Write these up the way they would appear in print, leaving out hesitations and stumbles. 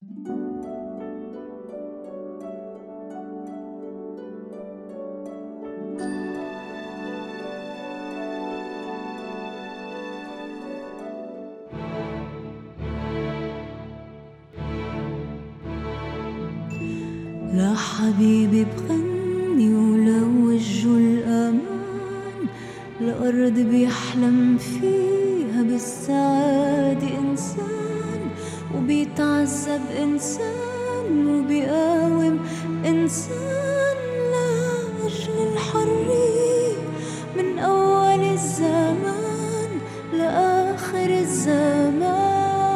لحبيبي بغني ولوجه الأمان لأرض بيحلم فيها بالسعادة إنسان، وبيتعذب إنسان وبيقاوم إنسان لأجل الحرية من أول الزمان لآخر الزمان.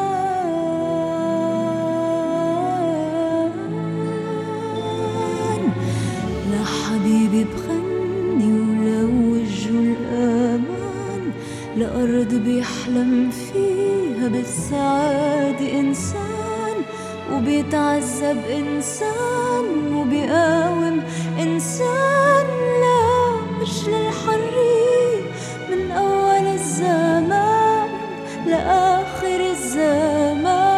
حبيبي بغني ولوجه الأمان لأرض بيحلم فيها بالسعادة إنسان، وبيتعذب إنسان وبيقاوم إنسان لأجل الحرية من أول الزمان لآخر الزمان.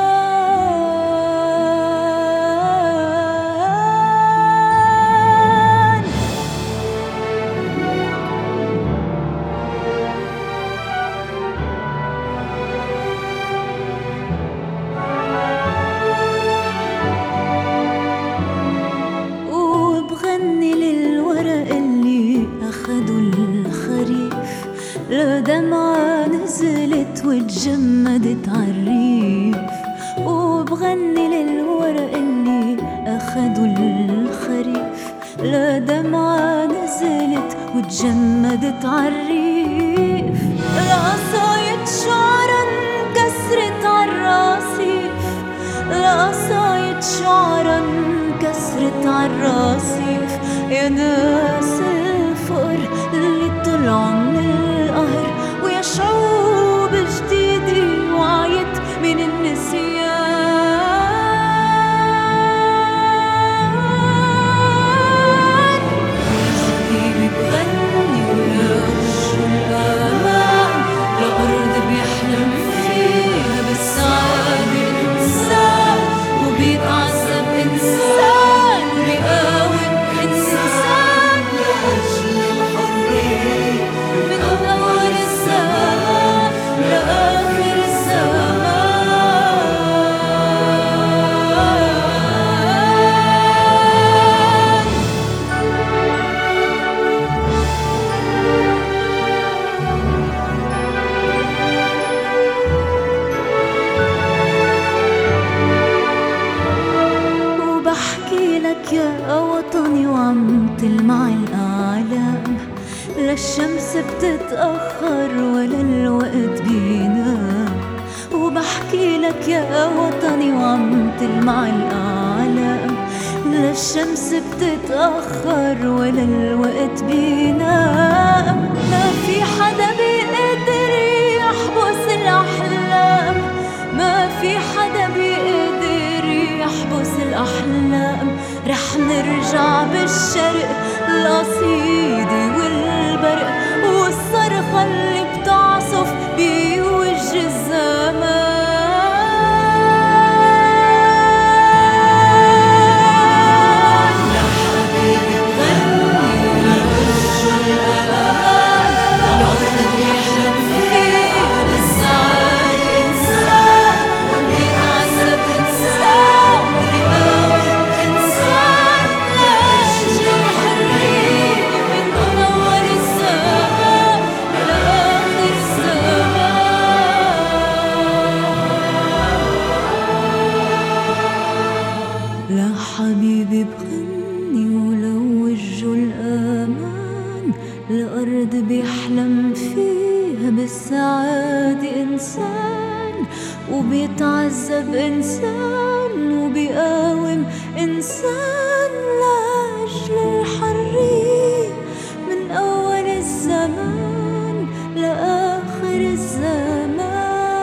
لا دمعة نزلت واتجمدت عالريف، وبغني للورق اللي أخدوا الخريف. لا دمعة نزلت واتجمدت عالريف، لا قصايد شعرا انكسرت عالرصيف، لا قصايد شعرا انكسرت عالرصيف. يا ناس الفقر اللي طلعوا من القهر، ويا شعوب جديدة وعيت من النسيان. حبيبي بغني ولوجه الأمان لأرض بيحلم فيها بالسعادة إنسان، وبيتعذب إنسان وبيقاوم إنسان لأجل الحرية من أول الزمان لآخر وبحكي لك يا وطني وعم تلمع الأعلام، لا الشمس بتتأخر ولا الوقت بينام. وبحكي لك يا وطني وعم تلمع الأعلام، لا الشمس بتتأخر ولا الوقت بينام. ما في حدا بيقدر يحبس الأحلام، ما في حدا بيقدر يحبس الأحلام. رح نرجع بالشرق القصيدة والبرق والصرخة اللي بتعصف بوجه الزمان. يا حبيبي بغني ولوجه الأمان الأرض بيحلم فيها بالسعادة إنسان، وبيتعذب إنسان وبيقاوم إنسان لأجل الحرية من أول الزمان لآخر الزمان. لا حبيبي بغني ولوجه الأمان الأرض بيحلم فيها بالسعادة إنسان، وبيتعذب إنسان وبيقاوم إنسان لأجل الحرية من أول الزمان لآخر الزمان.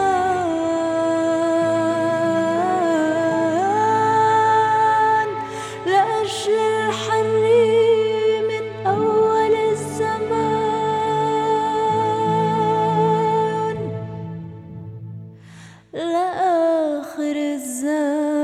لأجل الحرية من أول الزمان لآخر الزمان.